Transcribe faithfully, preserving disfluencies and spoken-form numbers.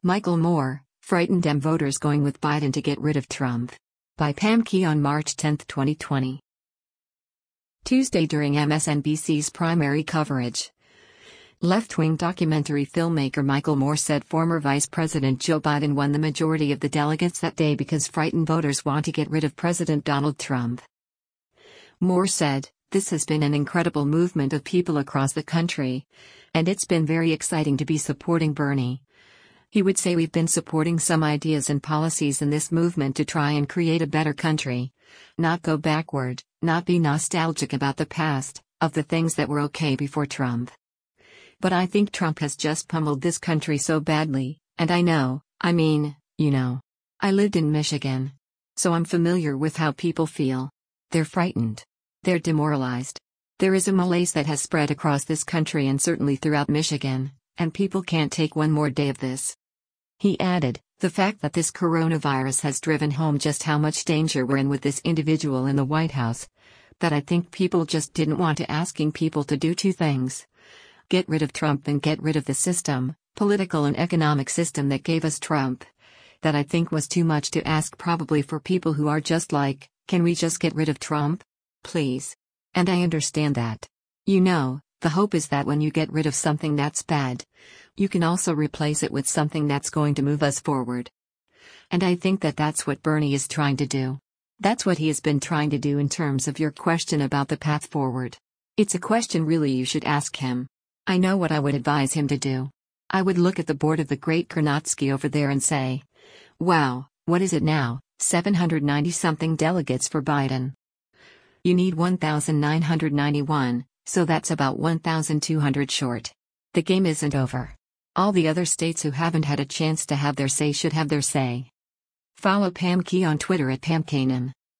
Michael Moore, frightened Dem voters going with Biden to get rid of Trump. By Pam Key on March tenth, twenty twenty. Tuesday during M S N B C's primary coverage. Left-wing documentary filmmaker Michael Moore said former Vice President Joe Biden won the majority of the delegates that day because frightened voters want to get rid of President Donald Trump. Moore said, "This has been an incredible movement of people across the country, and it's been very exciting to be supporting Bernie." He would say we've been supporting some ideas and policies in this movement to try and create a better country. Not go backward, not be nostalgic about the past, of the things that were okay before Trump. But I think Trump has just pummeled this country so badly, and I know, I mean, you know. I lived in Michigan. So I'm familiar with how people feel. They're frightened. They're demoralized. There is a malaise that has spread across this country and certainly throughout Michigan, and people can't take one more day of this. He added, "The fact that this coronavirus has driven home just how much danger we're in with this individual in the White House, that I think people just didn't want to asking people to do two things. Get rid of Trump and get rid of the system, political and economic system that gave us Trump. That I think was too much to ask probably for people who are just like, can we just get rid of Trump? Please. And I understand that. You know, the hope is that when you get rid of something that's bad, you can also replace it with something that's going to move us forward. And I think that that's what Bernie is trying to do. That's what he has been trying to do in terms of your question about the path forward. It's a question really you should ask him. I know what I would advise him to do. I would look at the board of the great Karnatsky over there and say, wow, what is it now, seven hundred ninety something delegates for Biden? You need one thousand nine hundred ninety-one, so that's about one thousand two hundred short. The game isn't over. All the other states who haven't had a chance to have their say should have their say." Follow Pam Key on Twitter at Pam Kanan.